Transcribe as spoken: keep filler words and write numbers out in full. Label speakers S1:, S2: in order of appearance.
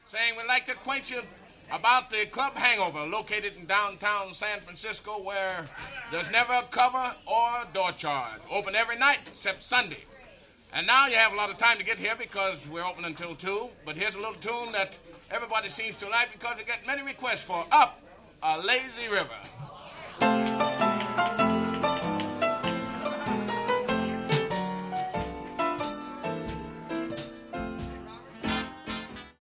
S1: saying we'd like to acquaint you about the Club Hangover, located in downtown San Francisco, where there's never a cover or a door charge. Open every night except Sunday. And now you have a lot of time to get here because we're open until two. But here's a little tune that everybody seems to like because they get many requests for Up a Lazy River.